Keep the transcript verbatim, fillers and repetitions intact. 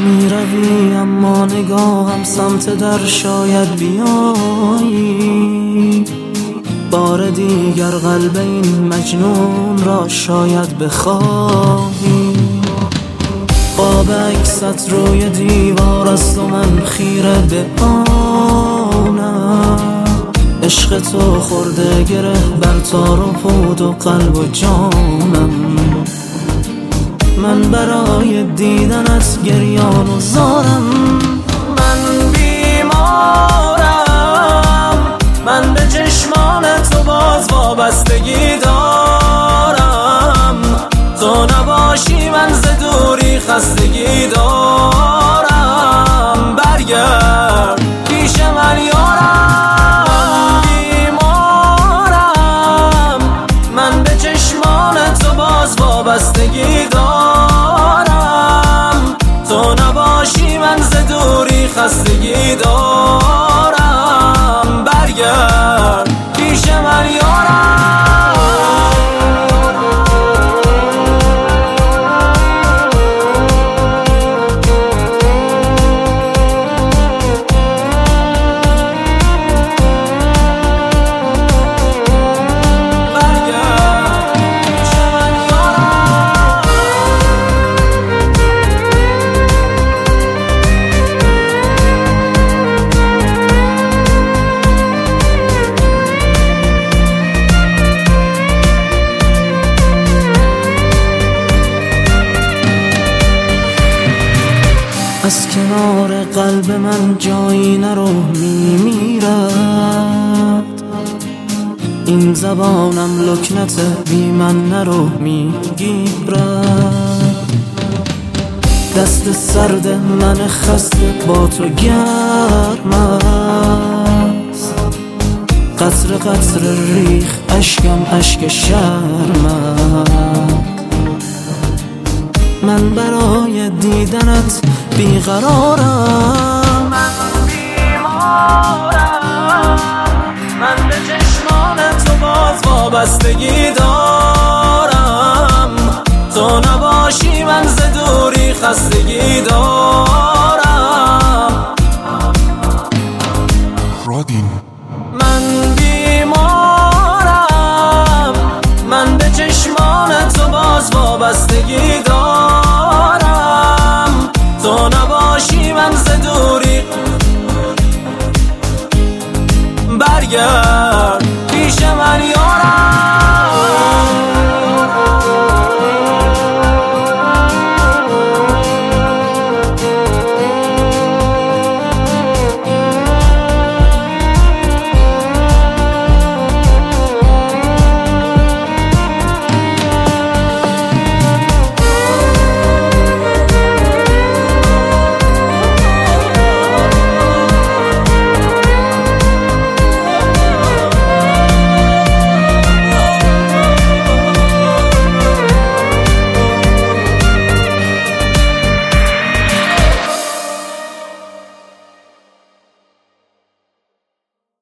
میروی اما نگاهم سمت در شاید بیایی، بار دیگر قلب این مجنون را شاید بخواهی. قاب عکست روی دیوار است و من خیره به آنم، عشق تو خورده گره بر تار و پود و قلب و جانم. من برای دیدنت گریان و زارم، من بیمارم، من به چشمان تو باز وابستگی دارم. تو نباشی من ز دوری خستگی دارم. برگرد پیش من یارم، بیمارم، من به چشمان تو باز وابستگی دارم. تو نباشی من ز دوری خستگی دارم. برگرد پیش من یارم. از کنار قلب من جایی نرو میمیرد، این زبانم لکنت بی من نرو میگیرد. دست سرد من خسته با تو گرم است، قطر قطر ریخ اشکم اشک شرم است. من برای دیدنت بیقرارم، من بیمارم، من به چشمان تو باز وابستگی دارم.